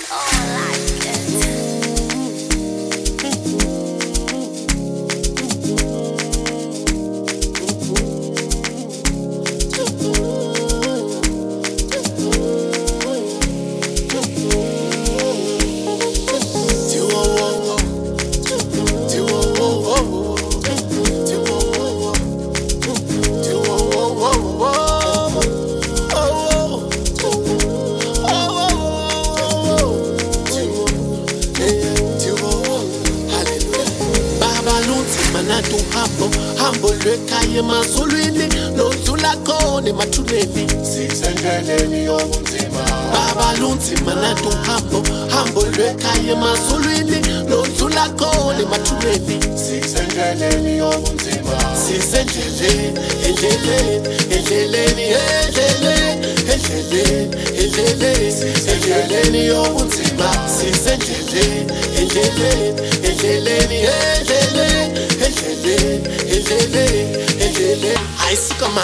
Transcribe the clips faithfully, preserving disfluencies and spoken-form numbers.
Hambo lwekhaya emasolweni lonzula khona emathuneni sisendleleni yobunzima baba lunzima nanto hambo hambo lwekhaya emasolweni lonzula khona emathuneni sisendleleni yobunzima sisendleleni endleleni endleleni endleleni endleleni endleleni endleleni yobunzima sisendleleni endleleni endleleni endleleni endleleni endleleni endleleni ayisukama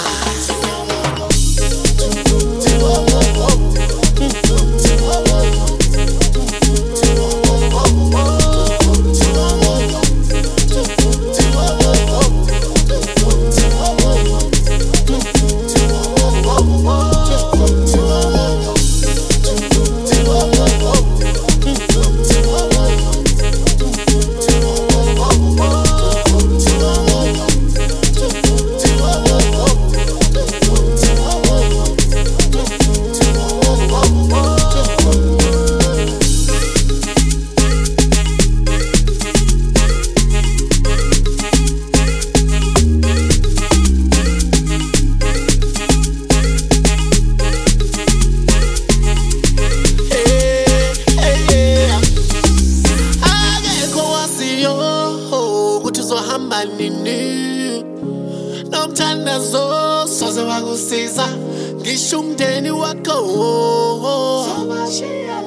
hamba nini nomthandazo soze wakusiza ngisho umndeni wakho sobashiya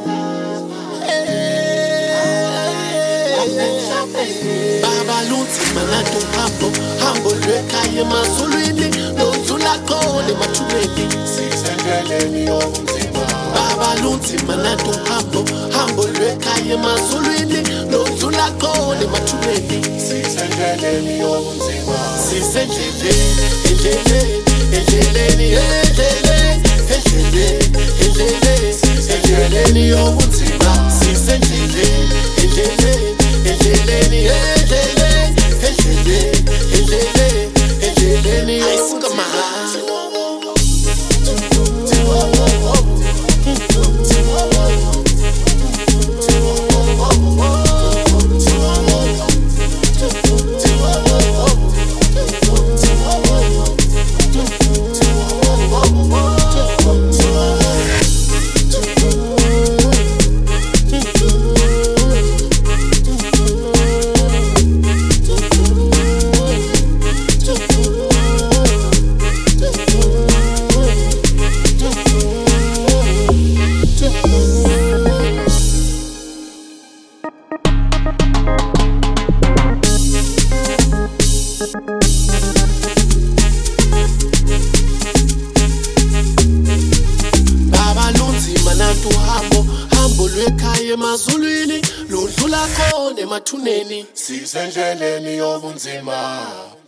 baba lunzima nanto hambo hambo lwekhaya emasolweni lonzula khona emathuneni sisendleleni yobunzima baba lunzima nanto hambo hambo lwekhaya emasolweni lonzula khona emathuneni sisendleleni yobunzima sisendleleni endleleni endleleni endleleni endleleni endleleni endleleni yobunzima sisendleleni endleleni endleleni endleleni endleleni endleleni endleleni ayisukama baba lunzima nanto hambo hambo lwekhaya emasolweni londlula khona emathuneni sisendleleni yobunzima.